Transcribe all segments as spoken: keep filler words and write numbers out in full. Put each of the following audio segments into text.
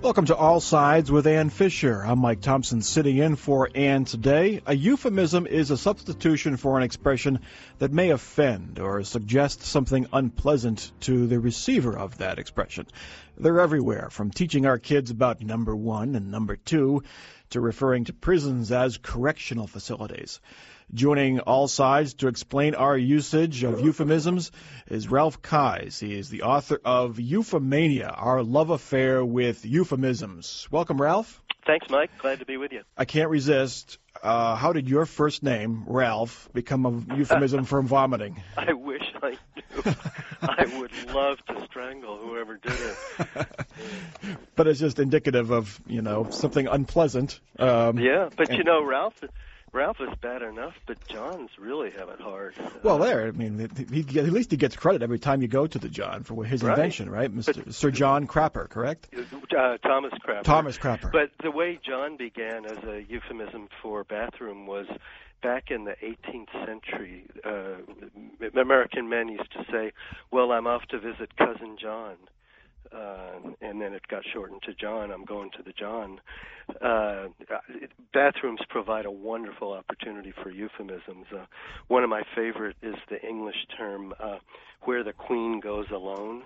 Welcome to All Sides with Ann Fisher. I'm Mike Thompson sitting in for Ann today. A euphemism is a substitution for an expression that may offend or suggest something unpleasant to the receiver of that expression. They're everywhere, from teaching our kids about number one and number two to referring to prisons as correctional facilities. Joining All Sides to explain our usage of euphemisms is Ralph Keyes. He is the author of Euphemania, Our Love Affair with Euphemisms. Welcome, Ralph. Thanks, Mike. Glad to be with you. I can't resist. Uh, how did your first name, Ralph, become a euphemism for vomiting? I wish I knew. I would love to strangle whoever did it. But it's just indicative of, you know, something unpleasant. Um, yeah, but and, you know, Ralph... Ralph is bad enough, but John's really have it hard. Well, there, I mean, he, he, at least he gets credit every time you go to the John for his right. invention, right? Mister But, Sir John Crapper, correct? Uh, Thomas Crapper. Thomas Crapper. But the way John began as a euphemism for bathroom was back in the eighteenth century. Uh, American men used to say, well, I'm off to visit Cousin John. Uh, and then it got shortened to John. I'm going to the John. Uh, bathrooms provide a wonderful opportunity for euphemisms. Uh, one of my favorite is the English term, uh, where the queen goes alone.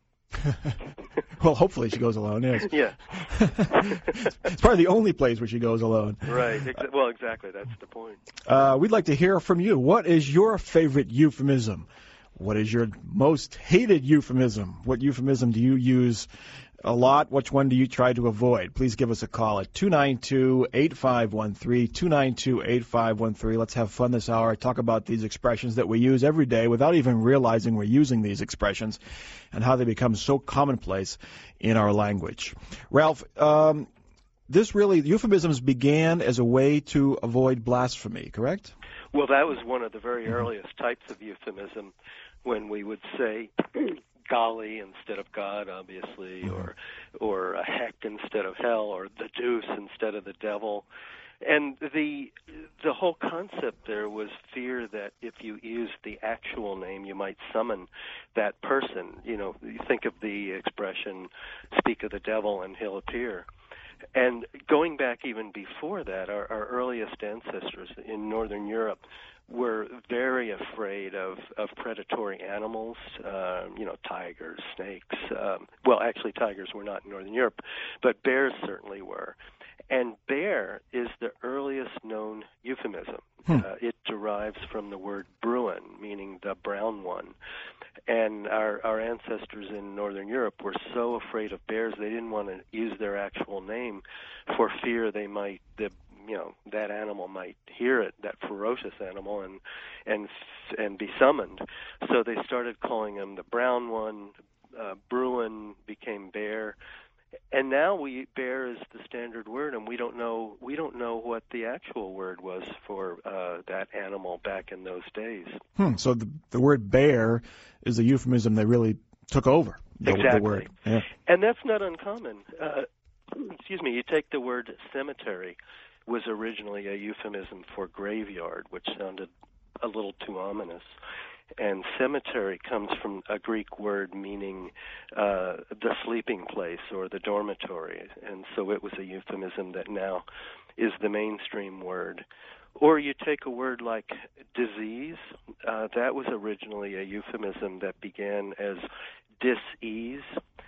Well, hopefully she goes alone, yes. Yeah. It's probably the only place where she goes alone. Right. Ex- well, exactly. That's the point. Uh, we'd like to hear from you. What is your favorite euphemism? What is your most hated euphemism? What euphemism do you use a lot? Which one do you try to avoid? Please give us a call at two nine two, eight five one three, two nine two, eight five one three. Let's have fun this hour. Talk about these expressions that we use every day without even realizing we're using these expressions and how they become so commonplace in our language. Ralph, um, this really, euphemisms began as a way to avoid blasphemy, correct? Well, that was one of the very earliest types of euphemism, when we would say golly instead of God, obviously, mm-hmm. or or a heck instead of hell, or the deuce instead of the devil. And the the whole concept there was fear that if you used the actual name, you might summon that person. You know, you think of the expression, speak of the devil and he'll appear. And going back even before that, our, our earliest ancestors in Northern Europe were very afraid of, of predatory animals, uh, you know, tigers, snakes. Um, well, actually, tigers were not in Northern Europe, but bears certainly were. And bear is the earliest known euphemism. Hmm. Uh, it derives from the word Bruin, meaning the brown one. And our, our ancestors in Northern Europe were so afraid of bears, they didn't want to use their actual name for fear they might, the, you know, that animal might hear it, that ferocious animal, and and and be summoned. So they started calling him the brown one. Uh, Bruin became bear. And now we bear is the standard word, and we don't know we don't know what the actual word was for uh, that animal back in those days. Hmm. So the, the word bear is a euphemism that really took over the, exactly. the word. Yeah. And that's not uncommon. Uh, excuse me. You take the word cemetery, was originally a euphemism for graveyard, which sounded a little too ominous. And cemetery comes from a Greek word meaning uh, the sleeping place or the dormitory. And so it was a euphemism that now is the mainstream word. Or you take a word like disease. Uh, that was originally a euphemism that began as dis-ease,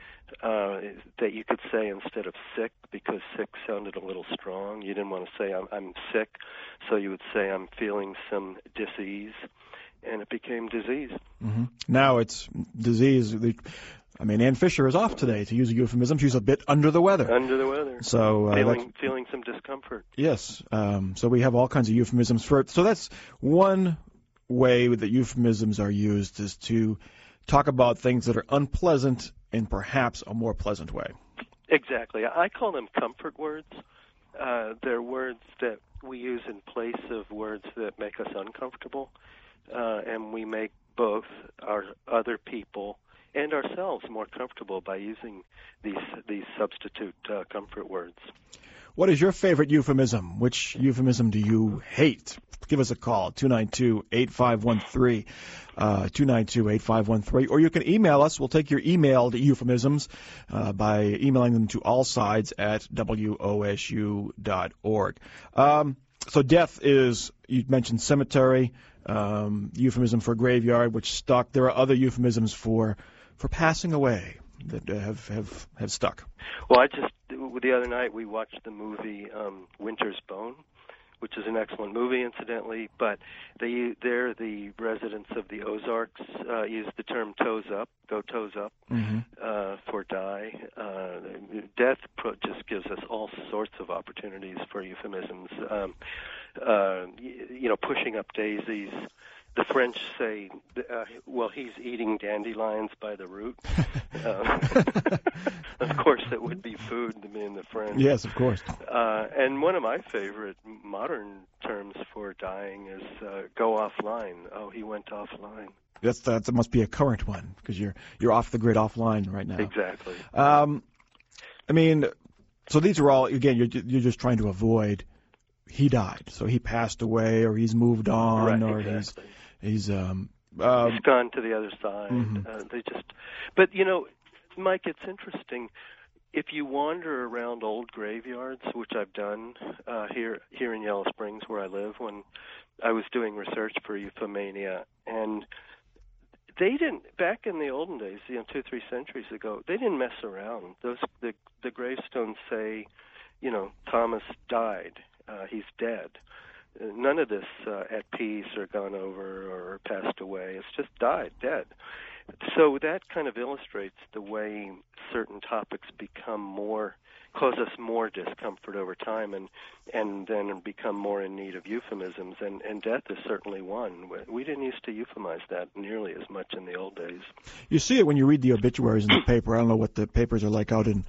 uh, that you could say instead of sick, because sick sounded a little strong. You didn't want to say I'm, I'm sick, so you would say I'm feeling some dis-ease. And it became disease. Mm-hmm. Now it's disease. I mean, Ann Fisher is off today, to use a euphemism. She's a bit under the weather. Under the weather. So uh, feeling feeling some discomfort. Yes. Um, so we have all kinds of euphemisms for it. So that's one way that euphemisms are used, is to talk about things that are unpleasant in perhaps a more pleasant way. Exactly. I call them comfort words. Uh, they're words that we use in place of words that make us uncomfortable. Uh, and we make both our other people and ourselves more comfortable by using these these substitute uh, comfort words. What is your favorite euphemism? Which euphemism do you hate? Give us a call, two nine two, eight five one three, uh, two nine two, eight five one three, or you can email us. We'll take your emailed euphemisms uh, by emailing them to allsides at w o s u dot org. Um, so death is, you mentioned cemetery, um, euphemism for graveyard, which stuck. There are other euphemisms for for passing away that uh, have, have, have stuck. Well, I just, the other night we watched the movie um, Winter's Bone, which is an excellent movie, incidentally, but they, they're the residents of the Ozarks uh, use the term toes up, go toes up, mm-hmm. uh, for die. Uh, death pro- just gives us all sorts of opportunities for euphemisms. Um, uh, you, you know, pushing up daisies. The French say, uh, well, he's eating dandelions by the root. uh, of course, that would be food to me in the French. Yes, of course. Uh, and one of my favorite modern terms for dying is uh, go offline. Oh, he went offline. That's that must be a current one because you're you're off the grid offline right now. Exactly. Um, I mean, so these are all again. You're you're just trying to avoid. He died, so he passed away, or he's moved on, right, or exactly. he's he's um, um he's gone to the other side. Mm-hmm. Uh, they just, but you know, Mike, it's interesting. If you wander around old graveyards, which I've done uh, here here in Yellow Springs, where I live, when I was doing research for Euphemania, and they didn't back in the olden days, you know, two three centuries ago, they didn't mess around. Those the the gravestones say, you know, Thomas died. Uh, he's dead. Uh, none of this uh, at peace or gone over or passed away. It's just died, dead. So that kind of illustrates the way certain topics become more, cause us more discomfort over time, and and then become more in need of euphemisms. And, and death is certainly one. We didn't used to euphemize that nearly as much in the old days. You see it when you read the obituaries in the paper. I don't know what the papers are like out in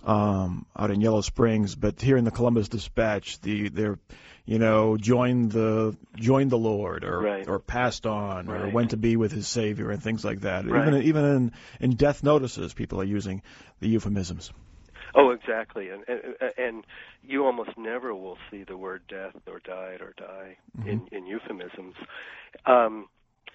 um, out in Yellow Springs, but here in the Columbus Dispatch, the they're you know joined the joined the Lord, or right. or passed on, right. or went to be with his Savior, and things like that. Right. Even even in, in death notices, people are using the euphemisms. Oh, exactly, and, and and you almost never will see the word death or died or die mm-hmm. in, in euphemisms. Um,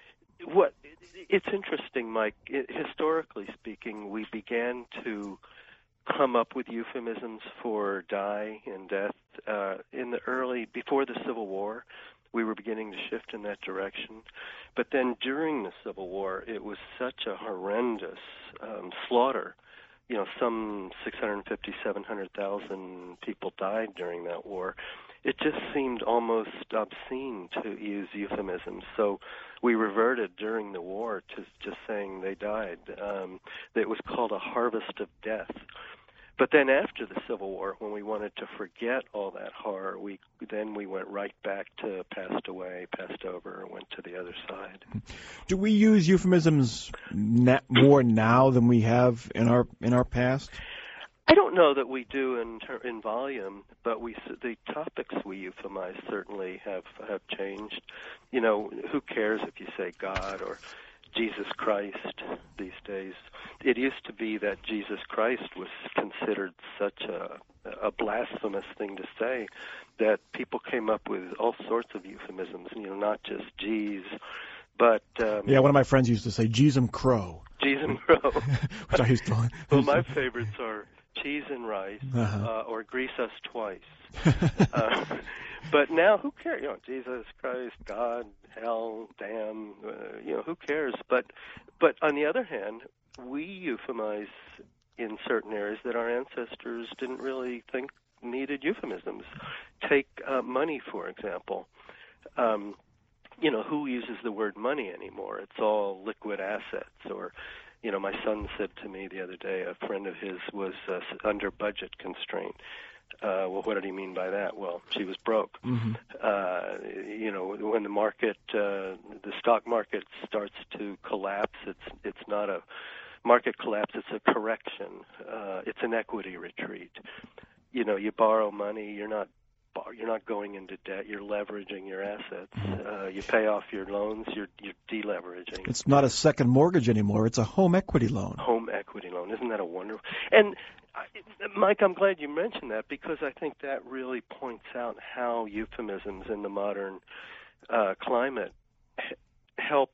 what it's interesting, Mike. It, historically speaking, we began to come up with euphemisms for die and death uh, in the early before the Civil War. We were beginning to shift in that direction, but then during the Civil War, it was such a horrendous um, slaughter. You know, some six hundred fifty, seven hundred thousand people died during that war. It just seemed almost obscene to use euphemisms. So we reverted during the war to just saying they died. Um, it was called a harvest of death. But then after the Civil War, when we wanted to forget all that horror, we then we went right back to passed away, passed over, went to the other side. Do we use euphemisms na- more now than we have in our in our past? I don't know that we do in ter- in volume, but we the topics we euphemize certainly have have changed. You know, who cares if you say God or Jesus Christ these days? It used to be that Jesus Christ was considered such a, a blasphemous thing to say that people came up with all sorts of euphemisms, you know, not just Jeez, but... Um, yeah, one of my friends used to say, Jeezum Crow. Jeezum Crow. Which I used to... Well, my favorites are cheese and rice, uh-huh. uh, or grease us twice. uh, but now, who cares? You know, Jesus Christ, God, hell, damn. Uh, you know, who cares? But, but on the other hand, we euphemize in certain areas that our ancestors didn't really think needed euphemisms. Take uh, money, for example. Um, you know, who uses the word money anymore? It's all liquid assets. Or, you know, my son said to me the other day, a friend of his was uh, under budget constraint. Uh, well, what did he mean by that? Well, she was broke. Mm-hmm. Uh, you know, when the market, uh, the stock market starts to collapse, it's it's not a market collapse, it's a correction. Uh, it's an equity retreat. You know, you borrow money, you're not you're not going into debt, you're leveraging your assets. Uh, you pay off your loans, you're you're deleveraging. It's not a second mortgage anymore, it's a home equity loan. Home equity loan. Isn't that a wonderful? And I, Mike, I'm glad you mentioned that, because I think that really points out how euphemisms in the modern uh, climate h- help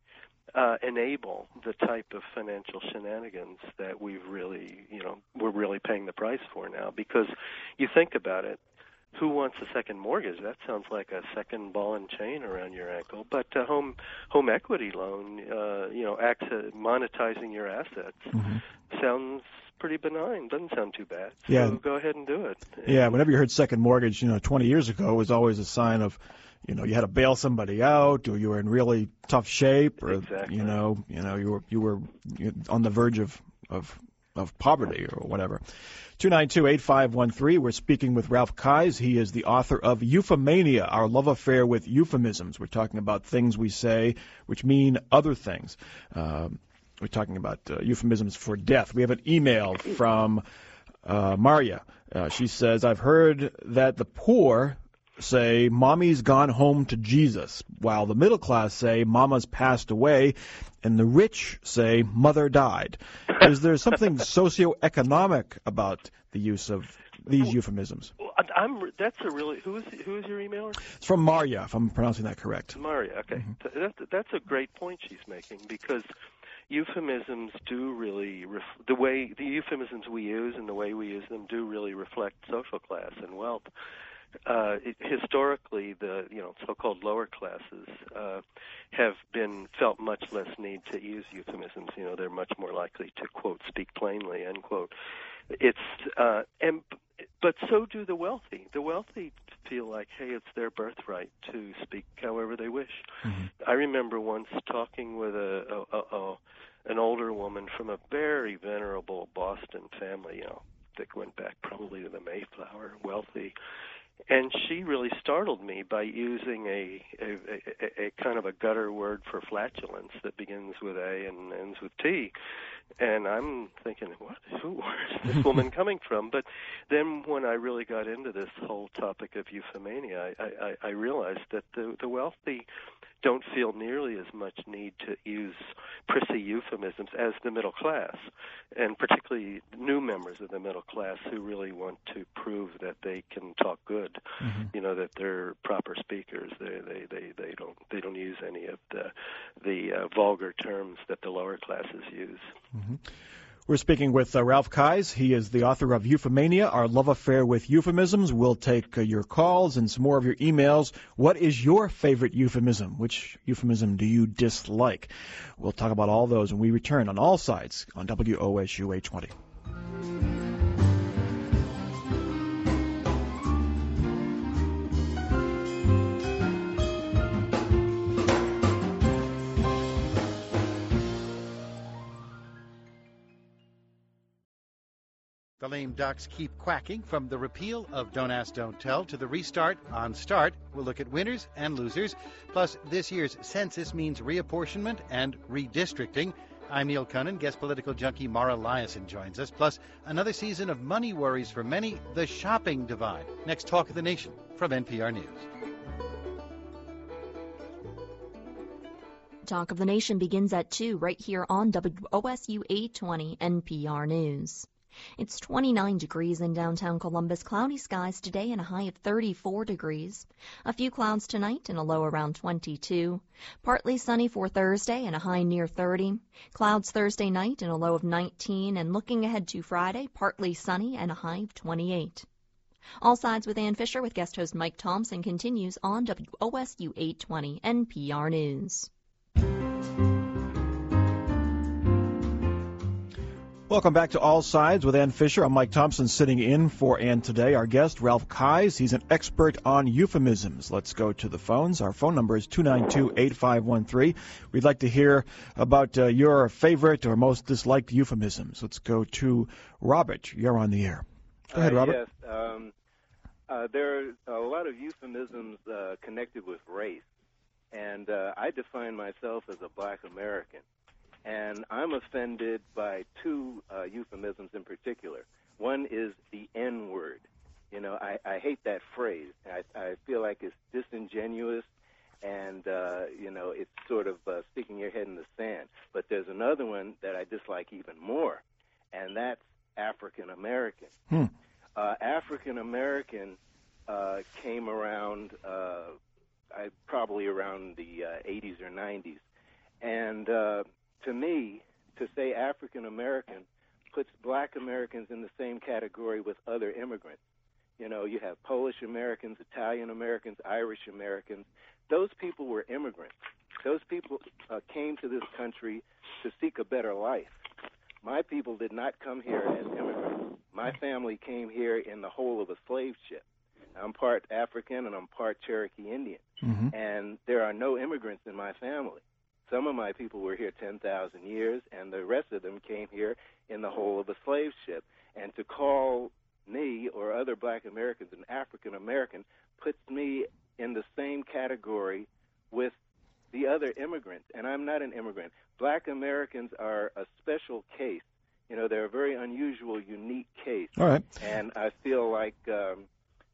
uh, enable the type of financial shenanigans that we've really, you know, we're really paying the price for now. Because you think about it, who wants a second mortgage? That sounds like a second ball and chain around your ankle. But a home home equity loan, uh, you know, access, monetizing your assets, mm-hmm. sounds pretty benign. Doesn't sound too bad. So yeah. go ahead and do it. Yeah, whenever you heard second mortgage, you know, twenty years ago, it was always a sign of, you know, you had to bail somebody out, or you were in really tough shape, or exactly. you know, you know, you were you were on the verge of of of poverty or whatever. two nine two, eight five one three. We're speaking with Ralph Keyes. He is the author of Euphemania, Our Love Affair with Euphemisms. We're talking about things we say which mean other things. Um, we're talking about uh, euphemisms for death. We have an email from uh, Maria. Uh, she says, I've heard that the poor say, Mommy's gone home to Jesus, while the middle class say, Mama's passed away, and the rich say, Mother died. Is there something socioeconomic about the use of these euphemisms? I'm, that's a really, who is, who is your emailer? It's from Maria, if I'm pronouncing that correct. Maria, okay. Mm-hmm. That, that's a great point she's making, because euphemisms do really, ref, the way, the euphemisms we use and the way we use them do really reflect social class and wealth. Uh, it, historically, the you know so-called lower classes uh, have been felt much less need to use euphemisms. You know, they're much more likely to quote speak plainly, end quote. It's uh, and but so do the wealthy. The wealthy feel like, hey, it's their birthright to speak however they wish. Mm-hmm. I remember once talking with a, a, a, a an older woman from a very venerable Boston family. You know, that went back probably to the Mayflower, wealthy. And she really startled me by using a, a, a, a kind of a gutter word for flatulence that begins with A and ends with T. And I'm thinking, what? Who, where's this woman coming from? But then when I really got into this whole topic of euphemania, I, I, I realized that the, the wealthy don't feel nearly as much need to use prissy euphemisms as the middle class, and particularly new members of the middle class who really want to prove that they can talk good, mm-hmm. you know, that they're proper speakers. They they they they don't they don't use any of the the uh, vulgar terms that the lower classes use. Mm-hmm. We're speaking with uh, Ralph Keyes. He is the author of Euphemania, Our Love Affair with Euphemisms. We'll take uh, your calls and some more of your emails. What is your favorite euphemism? Which euphemism do you dislike? We'll talk about all those when we return on All Sides on W O S U eight twenty. The lame ducks keep quacking, from the repeal of Don't Ask, Don't Tell to the restart on Start. We'll look at winners and losers. Plus, this year's census means reapportionment and redistricting. I'm Neil Cunnin. Guest political junkie Mara Liasson joins us. Plus, another season of money worries for many, the shopping divide. Next, Talk of the Nation from N P R News. Talk of the Nation begins at two right here on W O S U eight twenty N P R News. It's twenty-nine degrees in downtown Columbus. Cloudy skies today and a high of thirty-four degrees. A few clouds tonight and a low around twenty-two. Partly sunny for Thursday and a high near thirty. Clouds Thursday night and a low of nineteen. And looking ahead to Friday, partly sunny and a high of twenty-eight. All Sides with Ann Fisher with guest host Mike Thompson continues on W O S U eight twenty N P R News. Welcome back to All Sides with Ann Fisher. I'm Mike Thompson, sitting in for Ann today. Our guest, Ralph Keyes. He's an expert on euphemisms. Let's go to the phones. Our phone number is two nine two, eight five one three. We'd like to hear about uh, your favorite or most disliked euphemisms. Let's go to Robert. You're on the air. Go ahead, uh, Robert. Yes. Um, uh, there are a lot of euphemisms uh, connected with race, and uh, I define myself as a black American. And I'm offended by two uh, euphemisms in particular. One is the N-word. You know, I, I hate that phrase. I, I feel like it's disingenuous, and, uh, you know, it's sort of uh, sticking your head in the sand. But there's another one that I dislike even more, and that's African American. Hmm. Uh, African American uh, came around uh, I, probably around the uh, eighties or nineties. And uh, to me, to say African American puts black Americans in the same category with other immigrants. You know, you have Polish Americans, Italian Americans, Irish Americans. Those people were immigrants. Those people uh, came to this country to seek a better life. My people did not come here as immigrants. My family came here in the whole of a slave ship. I'm part African and I'm part Cherokee Indian. Mm-hmm. And there are no immigrants in my family. Some of my people were here ten thousand years, and the rest of them came here in the whole of a slave ship. And to call me or other black Americans an African American puts me in the same category with the other immigrants. And I'm not an immigrant. Black Americans are a special case. You know, they're a very unusual, unique case. All right. And I feel like, um,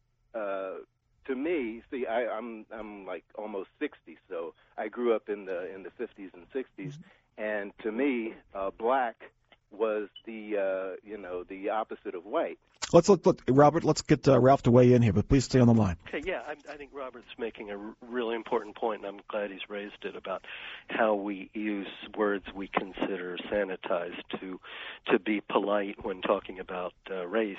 uh, to me, see, I, I'm I'm like almost sixty, so I grew up in the in the fifties and sixties, and to me, uh, black was the uh, you know the opposite of white. Let's look, look Robert. Let's get uh, Ralph to weigh in here, but please stay on the line. Okay, yeah, I, I think Robert's making a r- really important point, and I'm glad he's raised it about how we use words we consider sanitized to to be polite when talking about uh, race.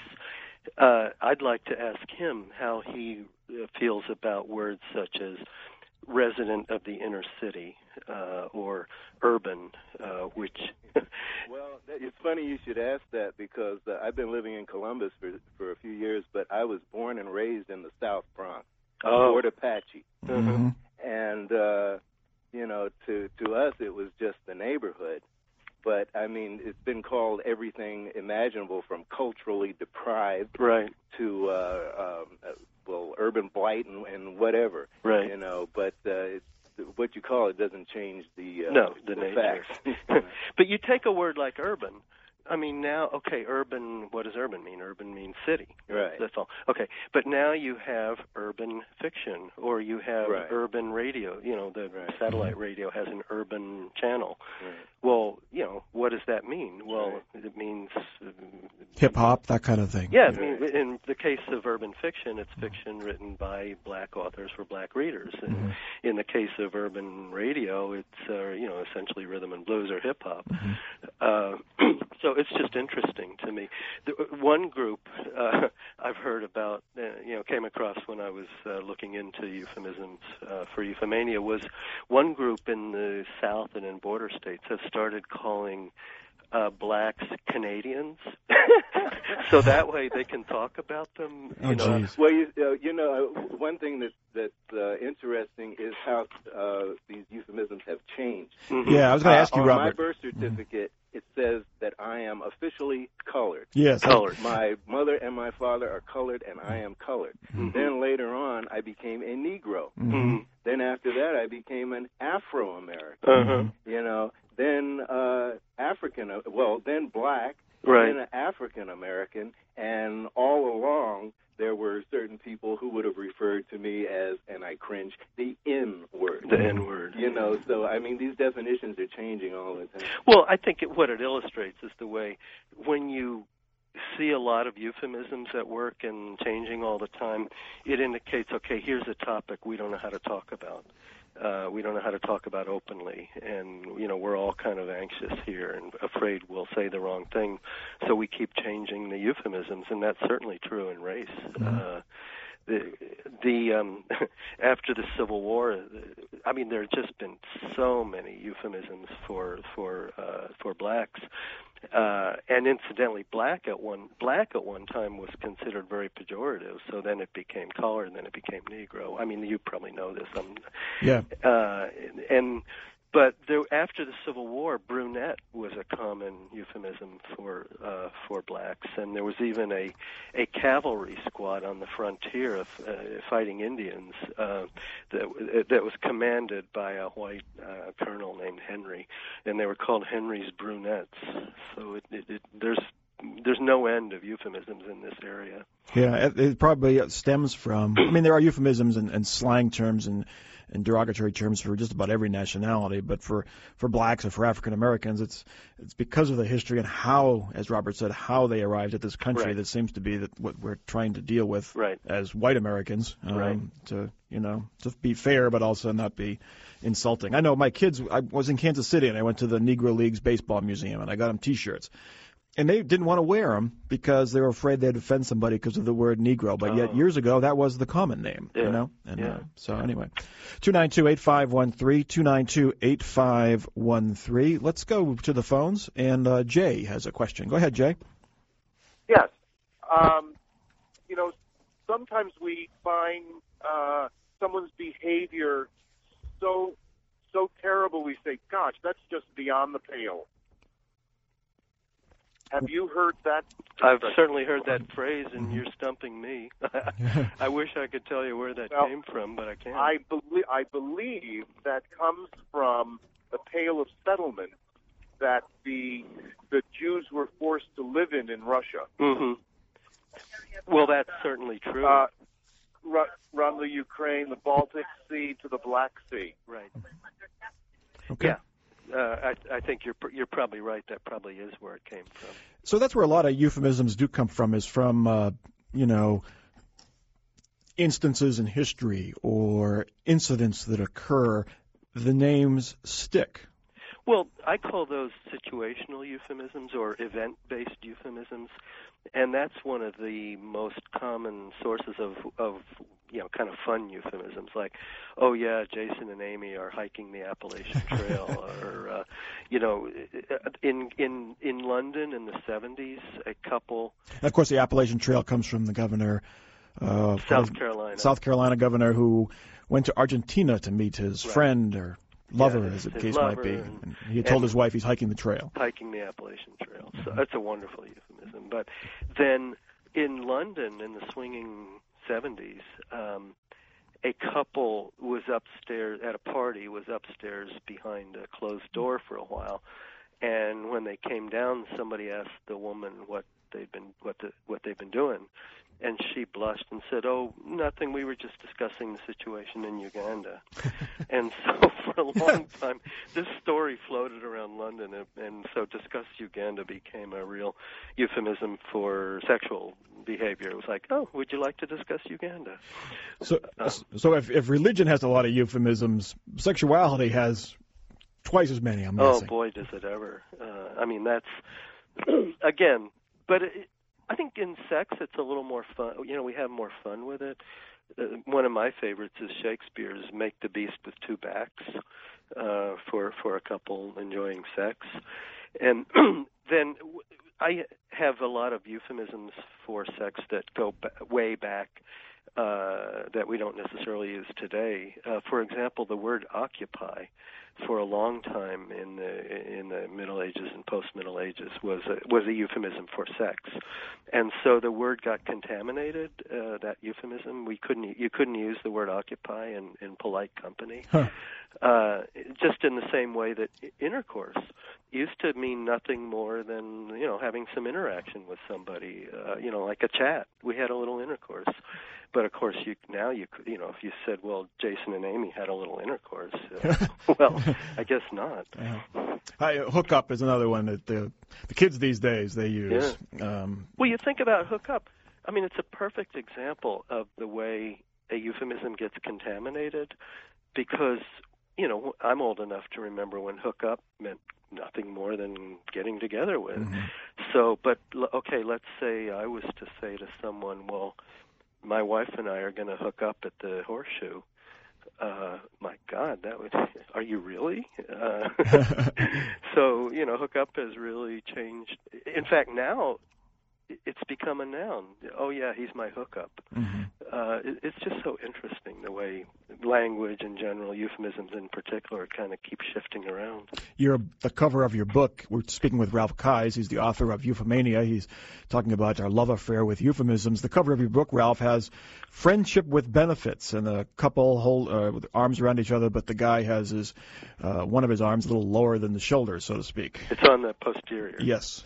Uh, I'd like to ask him how he uh, feels about words such as resident of the inner city uh, or urban, uh, which... Well, it's funny you should ask that because uh, I've been living in Columbus for for a few years, but I was born and raised in the South Bronx, oh. Fort Apache. Mm-hmm. And, uh, you know, to, to us it was just the neighborhood. But, I mean, it's been called everything imaginable from culturally deprived right. to, uh, um, uh, well, urban blight and, and whatever. Right. You know, but uh, it's, what you call it doesn't change the, uh, no, the, the nature. facts. But you take a word like urban. I mean, now, okay, urban, what does urban mean? Urban means city. Right. That's all. Okay, but now you have urban fiction, or you have right. urban radio. You know, the right. satellite radio has an urban channel. Right. Well, you know, what does that mean? Well, right. it means... Uh, hip-hop, that kind of thing. Yeah, I mean, in the case of urban fiction, it's fiction written by black authors for black readers. And mm-hmm. in the case of urban radio, it's, uh, you know, essentially rhythm and blues or hip-hop. Mm-hmm. Uh, so it's just interesting to me. The, one group uh, I've heard about, uh, you know, came across when I was uh, looking into euphemisms uh, for euphemania was one group in the South and in border states have started calling uh, blacks Canadians, so that way they can talk about them. You oh, know. geez. Well, you, uh, you know, uh, one thing that that's uh, interesting is how uh, these euphemisms have changed. Mm-hmm. Yeah, I was going to ask you, uh, on Robert. my birth certificate, mm-hmm. it says that I am officially colored. Yes. Colored. My mother and my father are colored, and I am colored. Mm-hmm. Then later on, I became a Negro. Mm-hmm. Then after that, I became an Afro-American. Uh-huh. You know, then uh, African, well, then black, right. then African American, and all along there were certain people who would have referred to me as, and I cringe, the N word. The N word. You know, so I mean, these definitions are changing all the time. Well, I think it, what it illustrates is the way when you see a lot of euphemisms at work and changing all the time, it indicates, okay, here's a topic we don't know how to talk about. Uh, we don't know how to talk about openly, and, you know, we're all kind of anxious here and afraid we'll say the wrong thing, so we keep changing the euphemisms, and that's certainly true in race. Mm-hmm. Uh, the the um, after the Civil War, I mean, there have just been so many euphemisms for for uh, for blacks, uh, and incidentally, black at one black at one time was considered very pejorative. So then it became colored, and then it became Negro. I mean, you probably know this. Um, yeah. Uh, and but there, after the Civil War, brunette was a common euphemism for uh, for blacks, and there was even a a cavalry squad on the frontier of uh, fighting Indians uh, that that was commanded by a white uh, colonel named Henry, and they were called Henry's brunettes. So it, it, it, there's there's no end of euphemisms in this area. Yeah, it, it probably stems from. I mean, there are euphemisms and, and slang terms and. in derogatory terms for just about every nationality, but for, for blacks or for African Americans, it's it's because of the history and how, as Robert said, how they arrived at this country Right. that seems to be that what we're trying to deal with Right. as white Americans, um, Right. to you know to be fair but also not be insulting. I know my kids. I was in Kansas City and I went to the Negro Leagues baseball museum and I got them T-shirts. And they didn't want to wear them because they were afraid they'd offend somebody because of the word Negro. But yet Oh. years ago, that was the common name, Yeah. you know? And Yeah. uh, so anyway, two nine two, eight five one three, two nine two, eight five one three. Let's go to the phones. And uh, Jay has a question. Go ahead, Jay. Yes. Um, you know, sometimes we find uh, someone's behavior so so terrible we say, gosh, that's just beyond the pale. Have you heard that? I've certainly heard that phrase, and you're stumping me. I wish I could tell you where that Well, came from, but I can't. I, belie- I believe that comes from the Tale of Settlement that the the Jews were forced to live in in Russia. hmm Well, that's certainly true. Uh, ru- run the Ukraine, the Baltic Sea to the Black Sea. Right. Okay. Yeah. Uh, I, I think you're pr- you're probably right. That probably is where it came from. So that's where a lot of euphemisms do come from, is from, uh, you know, instances in history or incidents that occur. The names stick. Well, I call those situational euphemisms or event-based euphemisms, and that's one of the most common sources of, of you know, kind of fun euphemisms, like, oh yeah, Jason and Amy are hiking the Appalachian Trail, or uh, you know, in in in London in the seventies, a couple. And of course, the Appalachian Trail comes from the governor, uh, South Carolina. South Carolina governor who went to Argentina to meet his Right. friend or lover, Yeah, as the his case lover might be. and- And he had told and- his wife he's hiking the trail. hiking the Appalachian Trail. So that's a wonderful euphemism. But then in London in the swinging seventies, um, a couple was upstairs at a party, was upstairs behind a closed door for a while, and when they came down, somebody asked the woman what they'd been what the, what they'd been doing, and she blushed and said, "Oh, nothing. We were just discussing the situation in Uganda." And so for a long time, this story floated around London, and, and so discuss Uganda became a real euphemism for sexual behavior. It was like, "Oh, would you like to discuss Uganda?" So, so if, if religion has a lot of euphemisms, sexuality has twice as many, I'm Oh guessing. boy, does it ever! Uh, I mean, that's again, but it, I think in sex it's a little more fun. You know, we have more fun with it. Uh, one of my favorites is Shakespeare's "Make the Beast with Two Backs" uh, for for a couple enjoying sex, and then I have a lot of euphemisms for sex that go ba- way back. Uh, that we don't necessarily use today. Uh, for example, the word "occupy" for a long time in the in the Middle Ages and post-Middle Ages was a, was a euphemism for sex, and so the word got contaminated. Uh, that euphemism, we couldn't you couldn't use the word "occupy" in, in polite company. Huh. Uh, just in the same way that intercourse used to mean nothing more than, you know, having some interaction with somebody, uh, you know, like a chat. We had a little intercourse. But of course, you now you could, you know, if you said, well, Jason and Amy had a little intercourse, uh, well, I guess not. Yeah. Hi, hookup is another one that the the kids these days they use. Um, Well, you think about hookup. I mean, it's a perfect example of the way a euphemism gets contaminated, because, you know, I'm old enough to remember when hookup meant nothing more than getting together with. Mhm. So, but l- okay, let's say I was to say to someone, well, my wife and I are going to hook up at the Horseshoe. Uh, my God, that would, are you really? Uh, so, you know, hook up has really changed. In fact, now it's become a noun. Oh, yeah, he's my hookup. mhm. Uh, it, it's just so interesting the way language in general, euphemisms in particular, kind of keep shifting around. Your the cover of your book. We're speaking with Ralph Keyes. He's the author of Euphemania. He's talking about our love affair with euphemisms. The cover of your book, Ralph, has friendship with benefits, and a couple hold uh, with arms around each other, but the guy has his uh, one of his arms a little lower than the shoulder, so to speak. It's on the posterior Yes.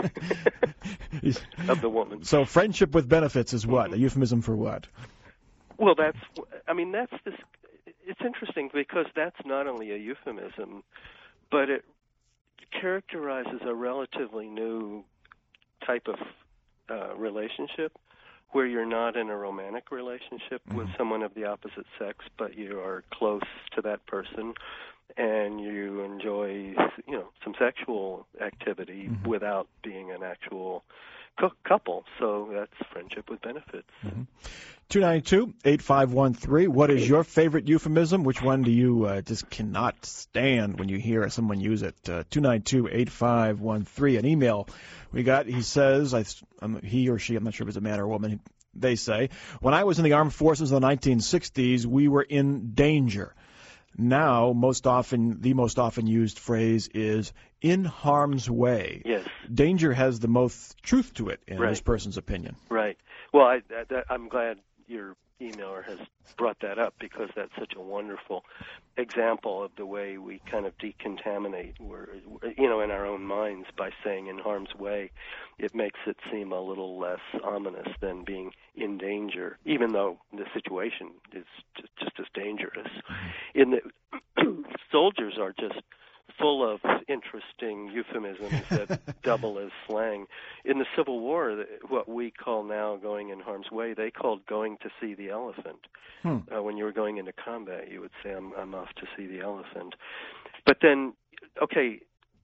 He's- of the woman. so friendship with benefits is what? A euphemism for what? Well, that's, I mean, that's this, it's interesting because that's not only a euphemism, but it characterizes a relatively new type of uh, relationship where you're not in a romantic relationship mm-hmm. with someone of the opposite sex, but you are close to that person and you enjoy, you know, some sexual activity mm-hmm. without being an actual cu- couple. So that's friendship with benefits. Mm-hmm. two nine two, eight five one three. What is your favorite euphemism? Which one do you uh, just cannot stand when you hear someone use it? Uh, two nine two, eight five one three. An email we got, he says, I, um, he or she, I'm not sure if it's a man or a woman, they say, when I was in the armed forces in the nineteen sixties, we were in danger. Now, most often, the most often used phrase is in harm's way. Yes. Danger has the most truth to it, in right. this person's opinion. Right. Well, I, that, I'm glad your emailer has brought that up because that's such a wonderful example of the way we kind of decontaminate, we're, you know, in our own minds by saying in harm's way. It makes it seem a little less ominous than being in danger, even though the situation is just, just as dangerous. In the soldiers are just full of interesting euphemisms that double as slang. In the Civil War, what we call now going in harm's way, they called going to see the elephant. Hmm. Uh, when you were going into combat, you would say, I'm, I'm off to see the elephant. But then, okay,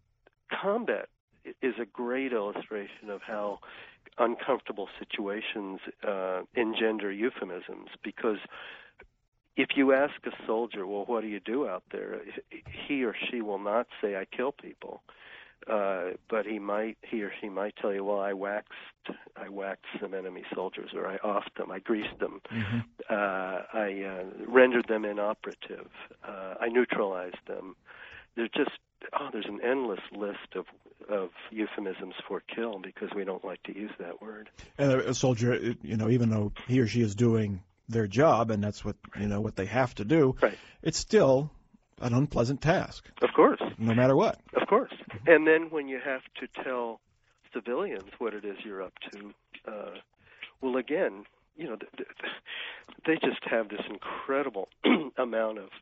combat is a great illustration of how uncomfortable situations uh, engender euphemisms, because if you ask a soldier, well, what do you do out there? He or she will not say, I kill people, uh, but he might, he or she might tell you, well, I waxed, I waxed some enemy soldiers, or I offed them, I greased them, mm-hmm. uh, I uh, rendered them inoperative, uh, I neutralized them. They're just, oh, there's an endless list of of euphemisms for kill because we don't like to use that word. And a soldier, you know, even though he or she is doing their job, and that's what, you know, what they have to do, right. It's still an unpleasant task. Of course. No matter what. Of course. Mm-hmm. And then when you have to tell civilians what it is you're up to, uh, well, again, you know, th- th- they just have this incredible amount of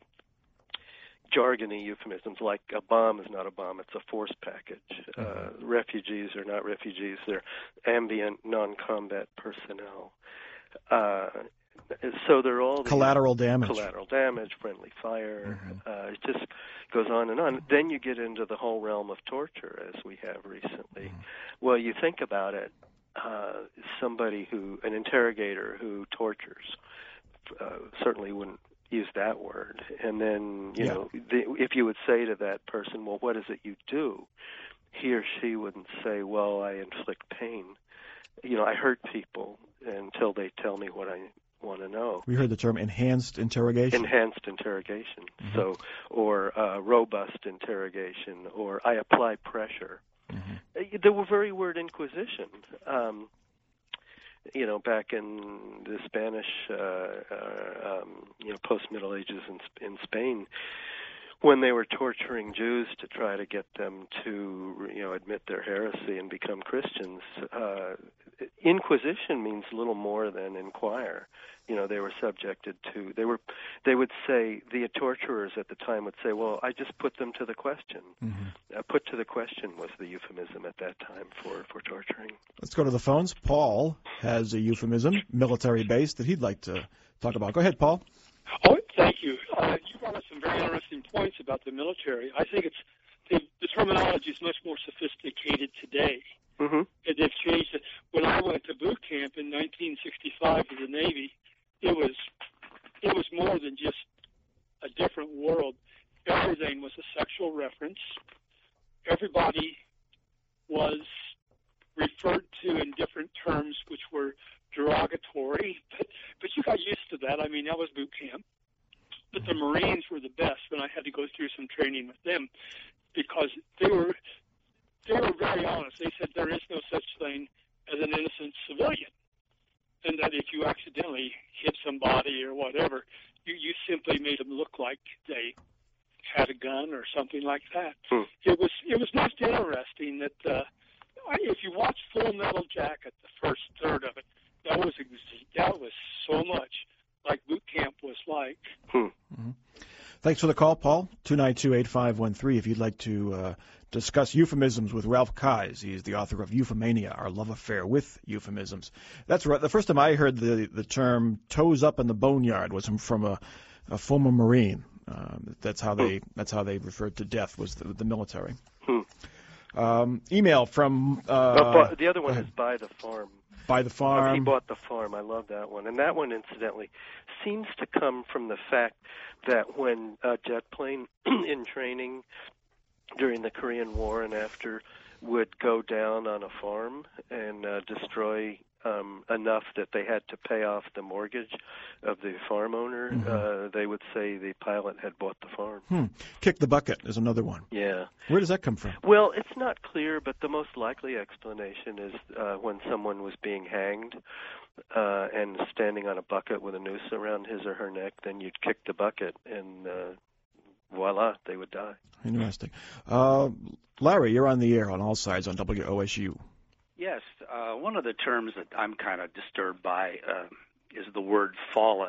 jargony euphemisms, like a bomb is not a bomb, it's a force package. Mm-hmm. Uh, refugees are not refugees, they're ambient, non-combat personnel. Uh, so they're all collateral damage, collateral damage, friendly fire. Mm-hmm. Uh, it just goes on and on. Then you get into the whole realm of torture, as we have recently. Mm-hmm. Well, you think about it. Uh, somebody who, an interrogator who tortures, uh, certainly wouldn't use that word. And then, you yeah. know, the, if you would say to that person, well, what is it you do? He or she wouldn't say, well, I inflict pain. You know, I hurt people until they tell me what I want to know. We heard the term enhanced interrogation. Enhanced interrogation. Mm-hmm. So, or uh, robust interrogation, or I apply pressure. Mm-hmm. The very word Inquisition, um, you know, back in the Spanish, uh, uh, um, you know, post-Middle Ages in, in Spain, when they were torturing Jews to try to get them to, you know, admit their heresy and become Christians, uh, Inquisition means little more than inquire. You know, they were subjected to, they were, they would say, the torturers at the time would say, well, I just put them to the question. Mm-hmm. Uh, put to the question was the euphemism at that time for, for torturing. Let's go to the phones. Paul has a euphemism, military-based, that he'd like to talk about. Go ahead, Paul. Oh, thank you. Uh, you brought up some very interesting points about the military. I think it's, the, the terminology is much more sophisticated today. Mm-hmm. They've changed it. When I went to boot camp in nineteen sixty-five for the Navy, it was it was more than just a different world. Everything was a sexual reference. Everybody was referred to in different terms which were derogatory, but, but you got used to that. I mean, that was boot camp. But the Marines were the best when I had to go through some training with them because they were they were very honest. They said there is no such thing as an innocent civilian, and that if you accidentally hit somebody or whatever, you, you simply made them look like they had a gun or something like that. Hmm. It was it was most interesting that uh, if you watch Full Metal Jacket, the first third of it, that was that was so much like boot camp was like. Hmm. Mm-hmm. Thanks for the call, Paul. two nine two, eight five one three if you'd like to uh, discuss euphemisms with Ralph Keyes. He's the author of Euphemania, Our Love Affair with Euphemisms. That's right. The first time I heard the, the term toes up in the boneyard was from a, a former Marine. Um, that's how they that's how they referred to death, was the, the military. Hmm. Um, email from... Uh, uh, the other one is By the Farm. By the Farm. Uh, he bought the farm. I love that one. And that one, incidentally, seems to come from the fact that when a jet plane in training during the Korean War and after would go down on a farm and uh, destroy um, enough that they had to pay off the mortgage of the farm owner, mm-hmm. uh, they would say the pilot had bought the farm. Hmm. Kick the bucket is another one. Yeah. Where does that come from? Well, it's not clear, but the most likely explanation is uh, when someone was being hanged uh, and standing on a bucket with a noose around his or her neck, then you'd kick the bucket and uh, voila, they would die. Interesting. Uh, Larry, you're on the air on all sides on W O S U. Yes, uh, one of the terms that I'm kind of disturbed by uh, is the word fallen,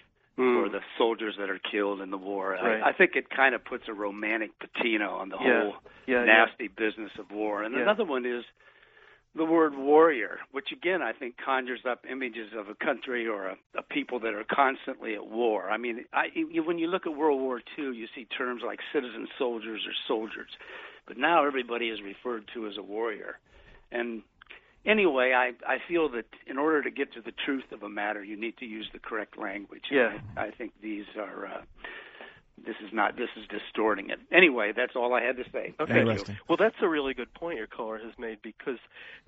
mm. for the soldiers that are killed in the war. Right. I, I think it kind of puts a romantic patina on the yeah. whole yeah, nasty yeah. business of war. And yeah. another one is the word warrior, which again I think conjures up images of a country or a, a people that are constantly at war. I mean, I, you, when you look at World War Two, you see terms like citizen soldiers or soldiers, but now everybody is referred to as a warrior. And anyway, I, I feel that in order to get to the truth of a matter, you need to use the correct language. Yeah. I, I think these are, uh, this is not, this is distorting it. Anyway, that's all I had to say. Okay. Well, that's a really good point your caller has made because,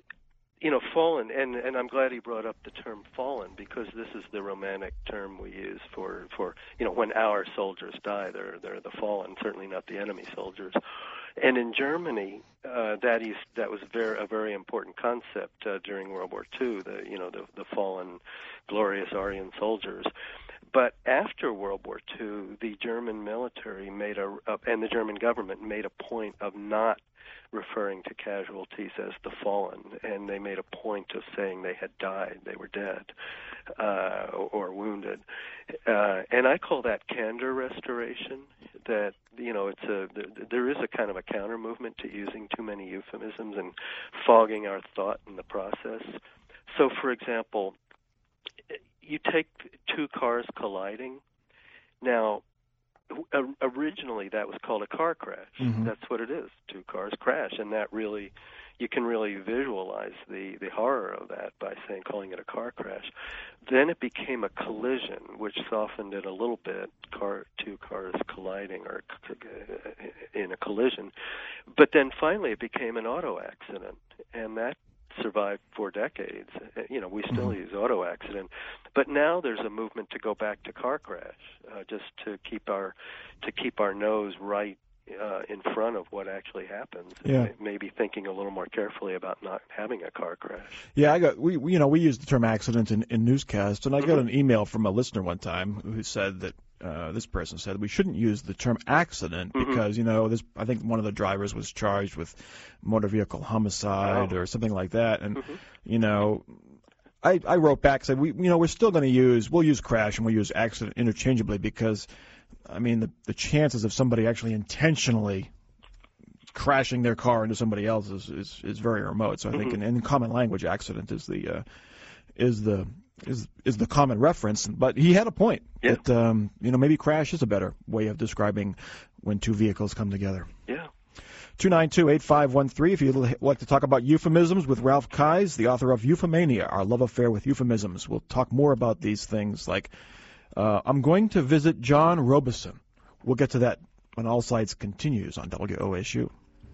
you know, fallen, and, and I'm glad he brought up the term fallen because this is the romantic term we use for, for you know, when our soldiers die, they're, they're the fallen, certainly not the enemy soldiers. And in Germany, uh, that is that was very a very important concept uh, during World War Two. The you know the the fallen, glorious Aryan soldiers. But after World War Two, the German military made a uh, and the German government made a point of not referring to casualties as the fallen, and they made a point of saying they had died, they were dead, uh, or wounded. Uh, and I call that candor restoration. That you know, it's a there is a kind of a counter movement to using too many euphemisms and fogging our thought in the process. So, for example, you take two cars colliding. Now, originally that was called a car crash. Mm-hmm. That's what it is. Two cars crash, and that really, you can really visualize the, the horror of that by saying calling it a car crash. Then it became a collision, which softened it a little bit. Car two cars colliding or in a collision, but then finally it became an auto accident, and that survived for decades. You know, we still mm-hmm. use auto accident, but now there's a movement to go back to car crash, uh, just to keep our to keep our nose right uh, in front of what actually happens. Yeah. And maybe thinking a little more carefully about not having a car crash. Yeah, I got we, we you know we use the term accident in, in newscasts, and I got mm-hmm. an email from a listener one time who said that. Uh, this person said we shouldn't use the term accident mm-hmm. because, you know, this, I think one of the drivers was charged with motor vehicle homicide oh. or something like that. And, mm-hmm. you know, I, I wrote back, said, we, you know, we're still going to use, we'll use crash and we'll use accident interchangeably because, I mean, the, the chances of somebody actually intentionally crashing their car into somebody else is, is, is very remote. So I mm-hmm. think in, in common language, accident is the, uh, is the, is is the common reference, but he had a point yeah. that um, you know maybe crash is a better way of describing when two vehicles come together. Yeah. two nine two, eight five one three if you'd like to talk about euphemisms with Ralph Keyes, the author of Euphemania, Our Love Affair with Euphemisms. We'll talk more about these things like uh, I'm going to visit John Robeson. We'll get to that when All Sides continues on W O S U.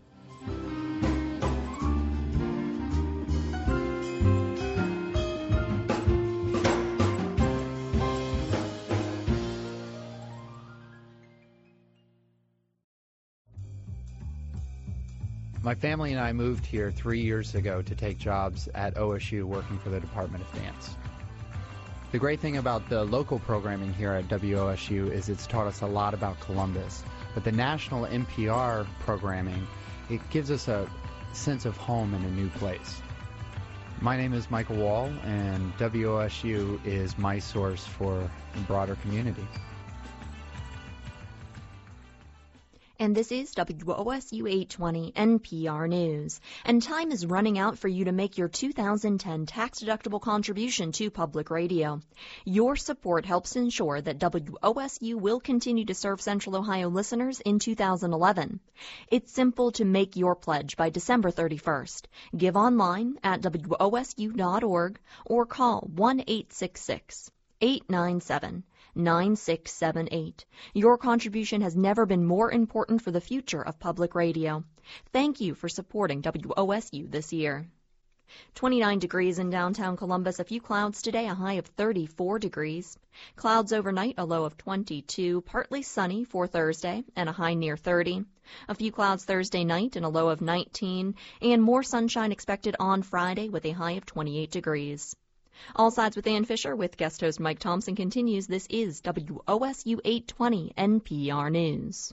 My family and I moved here three years ago to take jobs at O S U working for the Department of Dance. The great thing about the local programming here at W O S U is it's taught us a lot about Columbus. But the national N P R programming, it gives us a sense of home in a new place. My name is Michael Wall, and W O S U is my source for the broader community. And this is W O S U eight twenty N P R News. And time is running out for you to make your two thousand ten tax-deductible contribution to public radio. Your support helps ensure that W O S U will continue to serve Central Ohio listeners in two thousand eleven. It's simple to make your pledge by December thirty-first. Give online at W O S U dot org or call one eight six six, eight nine seven, nine six seven eight. Your contribution has never been more important for the future of public radio. Thank you for supporting W O S U this year. twenty-nine degrees in downtown Columbus, a few clouds today, a high of thirty-four degrees. Clouds overnight, a low of twenty-two, partly sunny for Thursday, and a high near thirty. A few clouds Thursday night and a low of nineteen, and more sunshine expected on Friday with a high of twenty-eight degrees. All Sides with Ann Fisher with guest host Mike Thompson continues. This is W O S U eight twenty N P R News.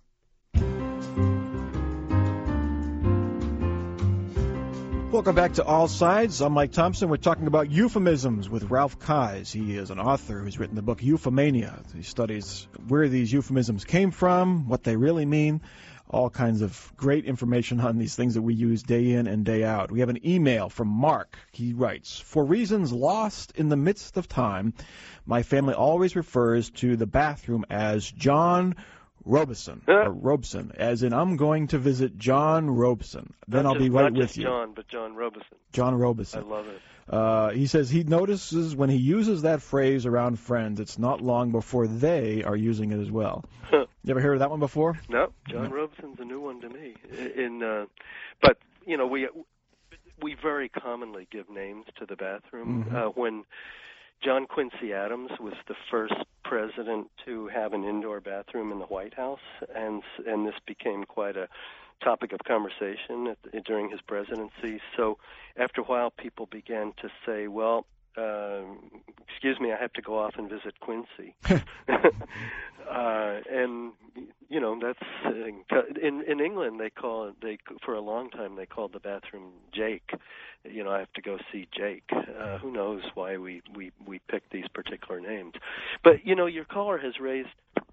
Welcome back to All Sides. I'm Mike Thompson. We're talking about euphemisms with Ralph Keyes. He is an author who's written the book Euphemania. He studies where these euphemisms came from, what they really mean, all kinds of great information on these things that we use day in and day out. We have an email from Mark. He writes, for reasons lost in the midst of time, my family always refers to the bathroom as John Robeson, or Robeson, as in I'm going to visit John Robeson. Then not I'll just, be right not with just you. John, but John Robeson. John Robeson. I love it. Uh, he says he notices when he uses that phrase around friends, it's not long before they are using it as well. You ever heard of that one before? No, John no. Robeson's a new one to me. In, uh, but you know, we we very commonly give names to the bathroom. Mm-hmm. Uh, when John Quincy Adams was the first president to have an indoor bathroom in the White House, and and this became quite a topic of conversation at, during his presidency. So after a while, people began to say, well, uh, excuse me, I have to go off and visit Quincy. uh, and, you know, that's, uh, in, in England, they call it, they, for a long time, they called the bathroom Jake. You know, I have to go see Jake. Uh, who knows why we, we, we picked these particular names. But, you know, your caller has raised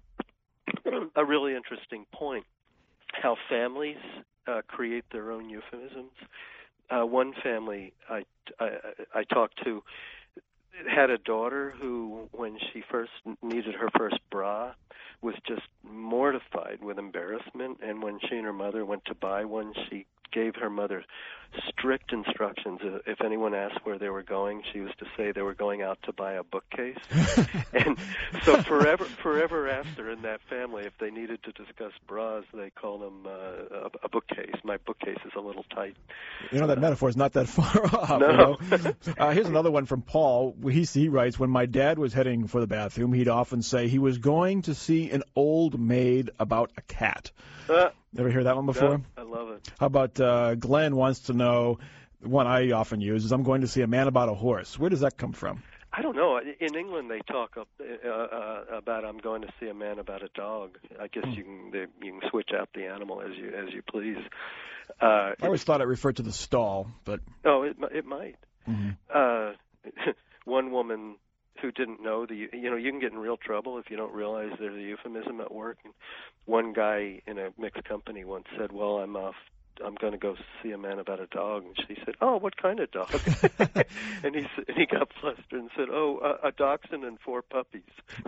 a really interesting point. How families uh, create their own euphemisms. Uh, one family I, I, I talked to had a daughter who, when she first needed her first bra, was just mortified with embarrassment, and when she and her mother went to buy one, she gave her mother strict instructions. If anyone asked where they were going, she was to say they were going out to buy a bookcase. And so forever forever after in that family, if they needed to discuss bras, they called them uh, a, a bookcase. My bookcase is a little tight. You know, that uh, metaphor is not that far off. No. You know? uh, here's another one from Paul. He, he writes, when my dad was heading for the bathroom, he'd often say he was going to see an old maid about a cat. Uh, Ever hear that one before? No, I love it. How about uh, Glenn wants to know, one I often use is I'm going to see a man about a horse. Where does that come from? I don't know. In England, they talk uh, uh, about I'm going to see a man about a dog. I guess you can they, you can switch out the animal as you as you please. Uh, I always thought it referred to the stall, but oh, it it might. Mm-hmm. Uh, one woman who didn't know the you know you can get in real trouble if you don't realize there's a euphemism at work. And one guy in a mixed company once said, "Well, I'm off. I'm going to go see a man about a dog." And she said, "Oh, what kind of dog?" and he and he got flustered and said, "Oh, a, a dachshund and four puppies."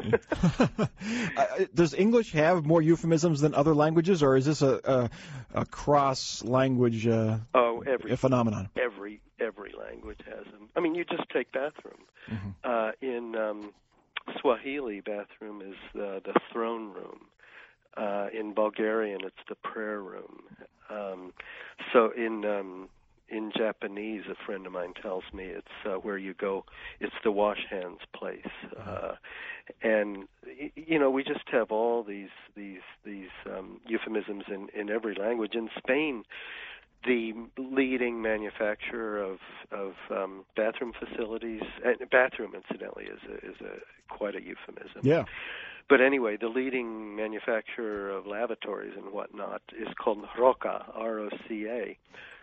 uh, does English have more euphemisms than other languages, or is this a a, a cross language uh, oh, every, phenomenon? Every every language has them. I mean, you just take bathroom. Mm-hmm. Uh, in um, Swahili, bathroom is uh, the throne room. Uh, in Bulgarian, it's the prayer room. Um, so in um, in Japanese, a friend of mine tells me it's uh, where you go. It's the wash hands place. Uh, and you know, we just have all these these these um, euphemisms in, in every language. In Spain, the leading manufacturer of of um, bathroom facilities, and bathroom incidentally is a, is a quite a euphemism. Yeah. But anyway, the leading manufacturer of lavatories and whatnot is called Roca, R O C A.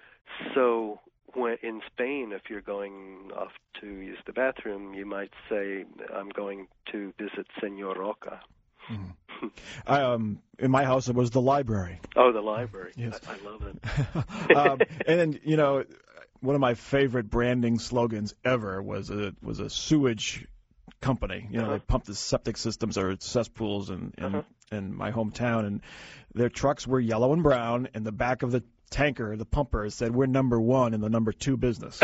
So when, in Spain, if you're going off to use the bathroom, you might say, I'm going to visit Senor Roca. Mm. I, um, in my house, it was the library. Oh, the library. Yes. I, I love it. um, and then, you know, one of my favorite branding slogans ever was a was a sewage company. You know, uh-huh. they pump the septic systems or cesspools in in, uh-huh. in my hometown, and their trucks were yellow and brown, and the back of the tanker, the pumper, said, "We're number one in the number two business."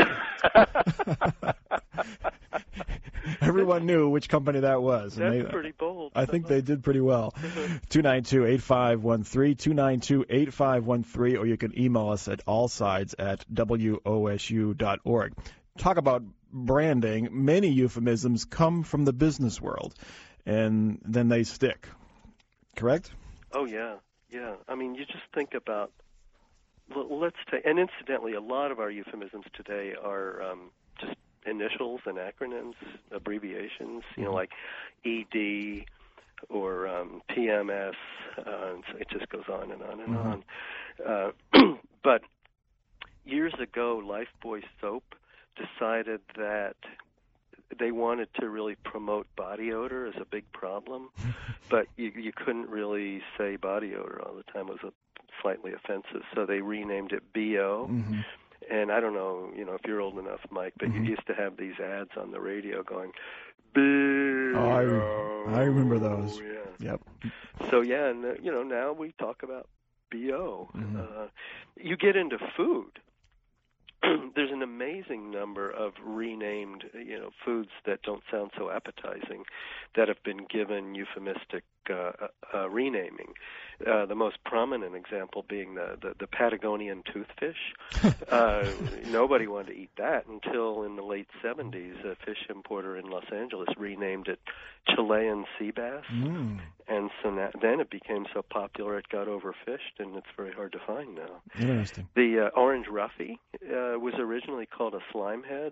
Everyone knew which company that was. That's and they, pretty bold. I think they did pretty well. two nine two, eight five one three, two nine two, eight five one three, or you can email us at allsides at W O S U dot org. Talk about branding. Many euphemisms come from the business world, and then they stick. Correct? Oh, yeah. Yeah. I mean, you just think about, let's take, and incidentally, a lot of our euphemisms today are um, just initials and acronyms, abbreviations, you know, like E D or um, P M S, uh, and so it just goes on and on and mm-hmm. on. Uh, but years ago, Lifebuoy soap decided that they wanted to really promote body odor as a big problem, but you, you couldn't really say body odor all the time. It was a, slightly offensive, so they renamed it B O. Mm-hmm. And I don't know, you know, if you're old enough, Mike, but mm-hmm. you used to have these ads on the radio going, B O. Oh, I, I remember those. Yeah. Yep. So, yeah, and, uh, you know, now we talk about B O. Mm-hmm. Uh, you get into food. There's an amazing number of renamed, you know, foods that don't sound so appetizing that have been given euphemistic uh, uh, renaming. Uh, the most prominent example being the, the, the Patagonian toothfish. uh, nobody wanted to eat that until in the late seventies, a fish importer in Los Angeles renamed it Chilean sea bass. Mm. And so now, then it became so popular it got overfished, and it's very hard to find now. Interesting. The uh, orange roughy uh, was originally called a slime head.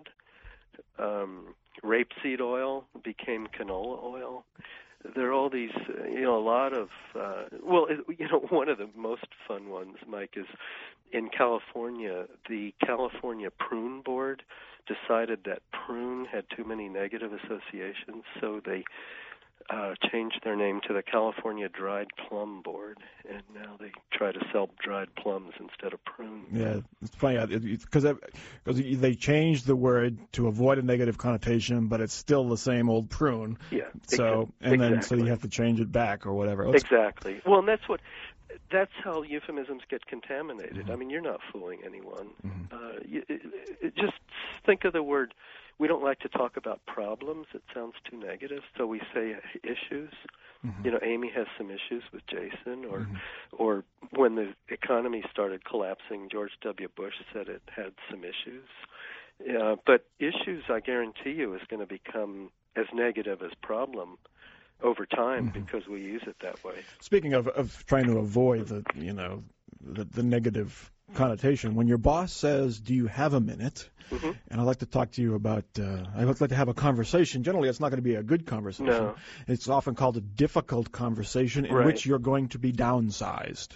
Um, rapeseed oil became canola oil. There are all these, uh, you know, a lot of, uh, well, it, you know, one of the most fun ones, Mike, is in California, the California Prune Board decided that prune had too many negative associations, so they uh, changed their name to the California Dried Plum Board, and now they try to sell dried plums instead of prunes. Yeah, it's funny because because they changed the word to avoid a negative connotation, but it's still the same old prune. Yeah. So exa- and then exactly. so you have to change it back or whatever. Let's, exactly. Well, and that's what that's how euphemisms get contaminated. Mm-hmm. I mean, you're not fooling anyone. Mm-hmm. Uh, you, it, it, just think of the word. We don't like to talk about problems. It sounds too negative, so we say issues. Mm-hmm. You know, Amy has some issues with Jason, or mm-hmm. or when the economy started collapsing, George W. Bush said it had some issues. Uh, but issues, I guarantee you, is going to become as negative as problem over time mm-hmm. because we use it that way. Speaking of, of trying to avoid the, you know, the, the negative connotation, when your boss says, "Do you have a minute?" Mm-hmm. and I'd like to talk to you about, uh, I'd like to have a conversation. Generally, it's not going to be a good conversation. No. It's often called a difficult conversation in right. which you're going to be downsized.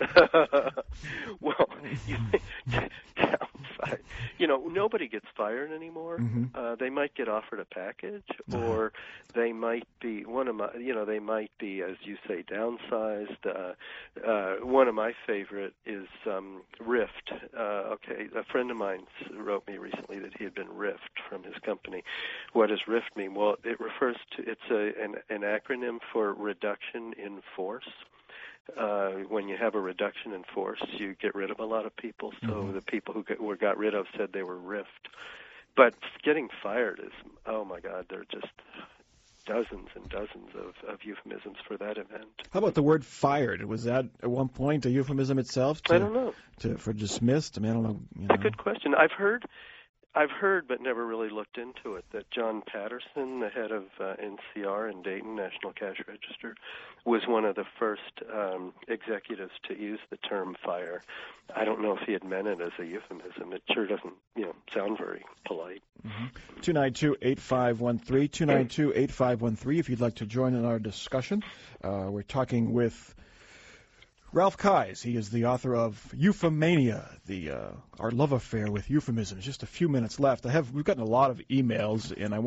well, you, downside. You know, nobody gets fired anymore. Mm-hmm. Uh, they might get offered a package, uh-huh. or they might be one of my. You know, they might be, as you say, downsized. Uh, uh, one of my favorite is um, Rift. Uh, okay, a friend of mine wrote me recently that he had been riffed from his company. What does rift mean? Well, it refers to it's a an, an acronym for reduction in force. Uh, when you have a reduction in force, you get rid of a lot of people. So mm-hmm. the people who get, were got rid of said they were riffed. But getting fired is, oh my God, there are just dozens and dozens of, of euphemisms for that event. How about the word fired? Was that at one point a euphemism itself? To, I don't know. To, for dismissed? I mean, I don't know. You know. A good question. I've heard. I've heard, but never really looked into it, that John Patterson, the head of uh, N C R in Dayton, National Cash Register, was one of the first um, executives to use the term fire. I don't know if he had meant it as a euphemism. It sure doesn't, you know, sound very polite. Mm-hmm. two nine two, eight five one three, two nine two, eight five one three if you'd like to join in our discussion. Uh, we're talking with Ralph Keyes. He is the author of Euphemania, the uh, our love affair with euphemisms. Just a few minutes left. I have we've gotten a lot of emails, and I want to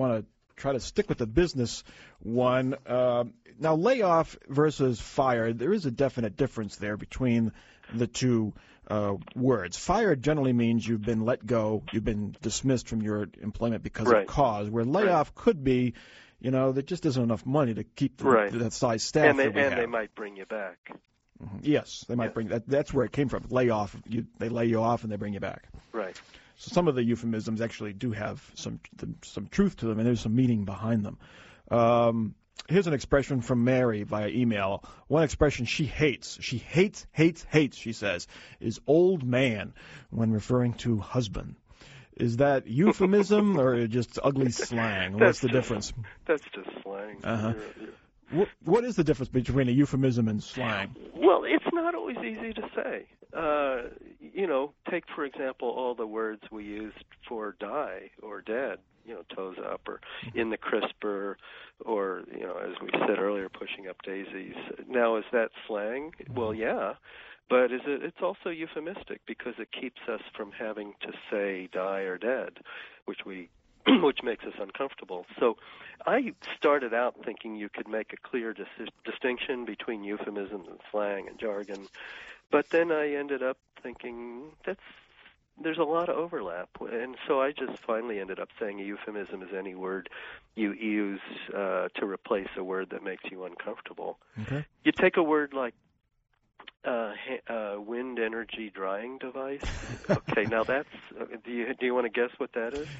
try to stick with the business one. Uh, now, layoff versus fire, there is a definite difference there between the two uh, words. Fired generally means you've been let go, you've been dismissed from your employment because right. of cause, where layoff right. could be, you know, there just isn't enough money to keep the, right. that size staff and they, that we and have. they might bring you back. Mm-hmm. Yes, they might yeah. bring that. That's where it came from. Layoff. You, they lay you off and they bring you back. Right. So some of the euphemisms actually do have some some truth to them, and there's some meaning behind them. Um, here's an expression from Mary via email. One expression she hates, she hates, hates, hates, she says, is old man when referring to husband. Is that euphemism or just ugly slang? What's the just, difference? That's just slang. Uh-huh. You're, you're... What, what is the difference between a euphemism and slang? Well, it's not always easy to say. Uh, you know, take, for example, all the words we used for die or dead, you know, toes up or in the crisper or, you know, as we said earlier, pushing up daisies. Now, is that slang? Well, yeah. But is it? It's also euphemistic because it keeps us from having to say die or dead, which we which makes us uncomfortable. So I started out thinking you could make a clear dis- distinction between euphemisms and slang and jargon, but then I ended up thinking that's there's a lot of overlap, and so I just finally ended up saying a euphemism is any word you use uh, to replace a word that makes you uncomfortable. Okay. You take a word like Uh, uh, wind energy drying device. Okay, now that's. Uh, do you do you want to guess what that is?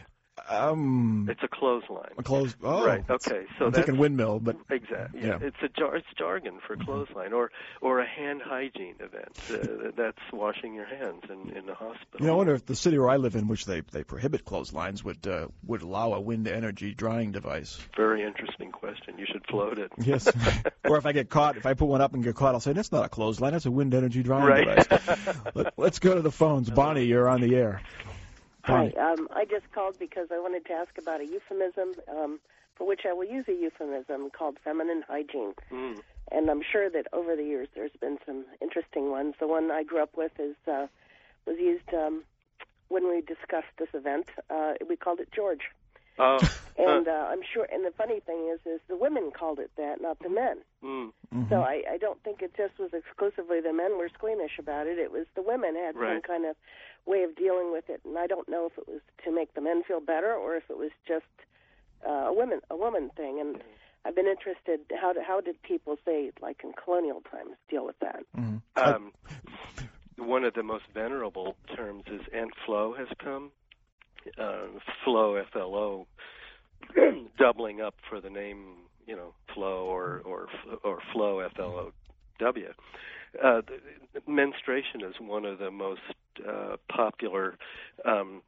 Um, it's a clothesline. A clothes. Oh, right. Okay. So I'm that's, thinking windmill, but exactly. Yeah. yeah. It's a jar. It's jargon for clothesline, or or a hand hygiene event. Uh, that's washing your hands in, in the hospital. You know, I wonder if the city where I live in, which they they prohibit clotheslines, would uh, would allow a wind energy drying device. Very interesting question. You should float it. Yes. Or if I get caught, if I put one up and get caught, I'll say that's not a clothesline. That's a wind energy drying right. device. Let, let's go to the phones. Bonnie, you're on the air. Hi, um, I just called because I wanted to ask about a euphemism um, for which I will use a euphemism called feminine hygiene. Mm. And I'm sure that over the years there's been some interesting ones. The one I grew up with is uh, was used um, when we discussed this event. Uh, we called it George. Oh. And uh, I'm sure, and the funny thing is, is the women called it that, not the men. Mm. Mm-hmm. So I, I don't think it just was exclusively the men were squeamish about it. It was the women had right. some kind of way of dealing with it, and I don't know if it was to make the men feel better or if it was just uh, a women a woman thing. And I've been interested how do, how did people say, like in colonial times, deal with that? Mm-hmm. Um, one of the most venerable terms is Aunt Flo has come. Uh, Flo, F L O, doubling up for the name, you know, Flo or or or Flo, F L O W. Uh, the, menstruation is one of the most uh, popular, um,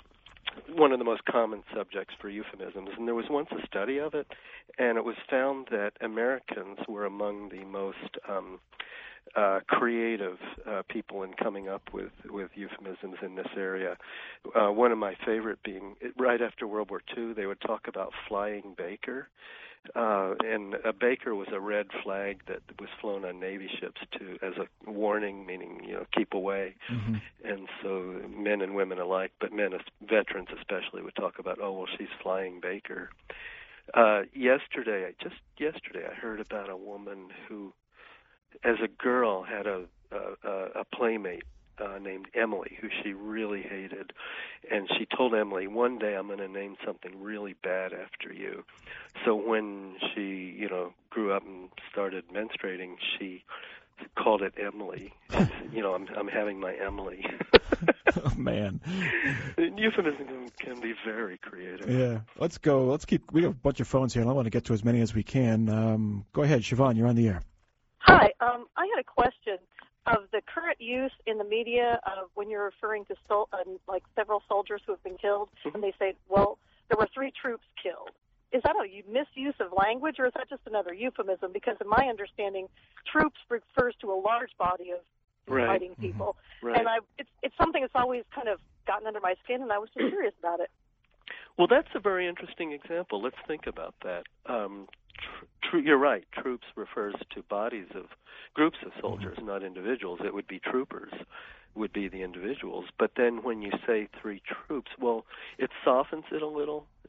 one of the most common subjects for euphemisms. And there was once a study of it, and it was found that Americans were among the most um, uh, creative uh, people in coming up with, with euphemisms in this area. Uh, one of my favorite being, right after World War Two, they would talk about flying Baker. Uh, and a Baker was a red flag that was flown on Navy ships to as a warning, meaning, you know, keep away. Mm-hmm. And so men and women alike, but men, veterans especially, would talk about, oh, well, she's flying Baker. Uh, yesterday, just yesterday, I heard about a woman who, as a girl, had a a, a playmate uh, named Emily, who she really hated. And she told Emily, one day I'm going to name something really bad after you. So when she, you know, grew up and started menstruating, she called it Emily. She said, you know, I'm I'm having my Emily. Oh, man. Euphemism can be very creative. Yeah. Let's go. Let's keep, we have a bunch of phones here, and I want to get to as many as we can. Um, go ahead, Siobhan, you're on the air. Hi. Um, I had a question of the current use in the media of when you're referring to sol- uh, like several soldiers who have been killed, and they say, well, there were three troops killed. Is that a misuse of language, or is that just another euphemism? Because in my understanding, troops refers to a large body of right. fighting people. Mm-hmm. Right. And I, it's, it's something that's always kind of gotten under my skin, and I was just curious about it. Well, that's a very interesting example. Let's think about that. Um, tr- tr- you're right. Troops refers to bodies of groups of soldiers, not individuals. It would be troopers, would be the individuals. But then when you say three troops, well, it softens it a little.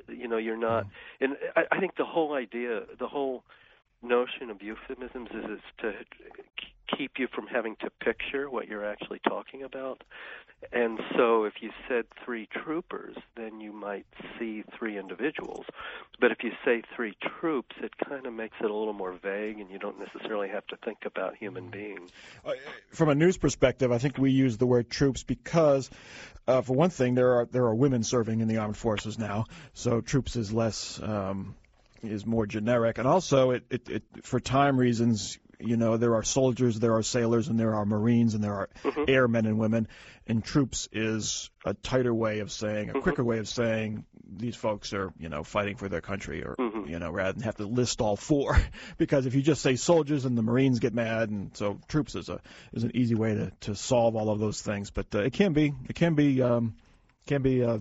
You know, you're not. And I, I think the whole idea, the whole notion of euphemisms is, is to keep you from having to picture what you're actually talking about. And so if you said three troopers, then you might see three individuals. But if you say three troops, it kind of makes it a little more vague, and you don't necessarily have to think about human beings. Uh, from a news perspective, I think we use the word troops because, uh, for one thing, there are there are women serving in the armed forces now, so troops is less um, is more generic, and also it, it, it for time reasons. You know, there are soldiers, there are sailors, and there are Marines, and there are mm-hmm. airmen and women. And troops is a tighter way of saying, a mm-hmm. quicker way of saying these folks are, you know, fighting for their country, or, mm-hmm. you know, rather than have to list all four. Because if you just say soldiers and the Marines get mad, and so troops is a is an easy way to, to solve all of those things. But uh, it can be it can be um, can be uh,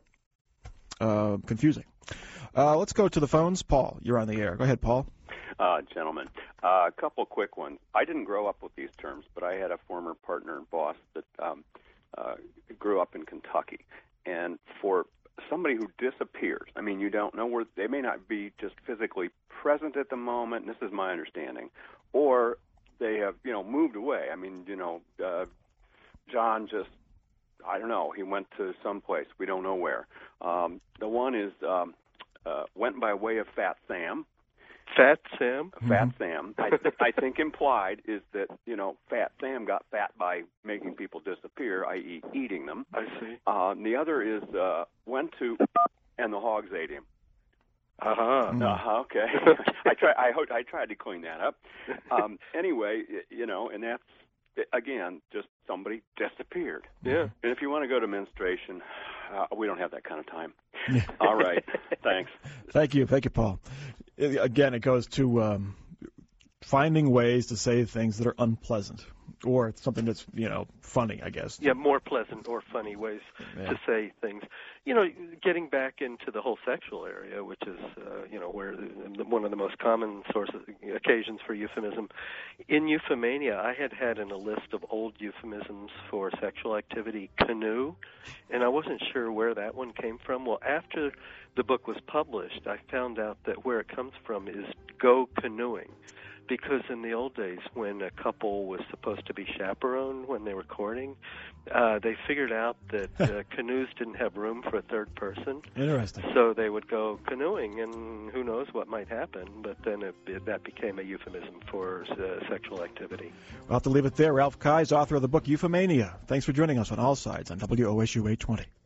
uh, confusing. Uh, let's go to the phones. Paul, you're on the air. Go ahead, Paul. Uh, gentlemen, uh, a couple quick ones. I didn't grow up with these terms, but I had a former partner and boss that um, uh, grew up in Kentucky. And for somebody who disappears, I mean, you don't know where, they may not be just physically present at the moment, and this is my understanding, or they have, you know, moved away. I mean, you know, uh, John just, I don't know, he went to someplace, we don't know where. Um, the one is um, uh, went by way of Fat Sam. Fat Sam? Fat mm-hmm. Sam. I, th- I think implied is that, you know, Fat Sam got fat by making people disappear, that is eating them. I see. Uh, and the other is uh, went to, and the hogs ate him. Uh-huh. Uh-huh, okay. I, try, I, ho- I tried to clean that up. Um, anyway, you know, and that's, again, just somebody disappeared. Yeah. And if you want to go to menstruation, uh, we don't have that kind of time. All right. Thanks. Thank you. Thank you, Paul. Again, it goes to um, finding ways to say things that are unpleasant, or something that's, you know, funny, I guess. Yeah, more pleasant or funny ways yeah. to say things. You know, getting back into the whole sexual area, which is, uh, you know, where the, one of the most common sources, occasions for euphemism. In Euphemania, I had had in a list of old euphemisms for sexual activity, canoe, and I wasn't sure where that one came from. Well, after the book was published, I found out that where it comes from is go canoeing. Because in the old days, when a couple was supposed to be chaperoned when they were courting, uh, they figured out that uh, canoes didn't have room for a third person. Interesting. So they would go canoeing, and who knows what might happen. But then it, it, that became a euphemism for uh, sexual activity. We'll have to leave it there. Ralph Keyes, author of the book Euphemania. Thanks for joining us on All Sides on W O S U eight twenty.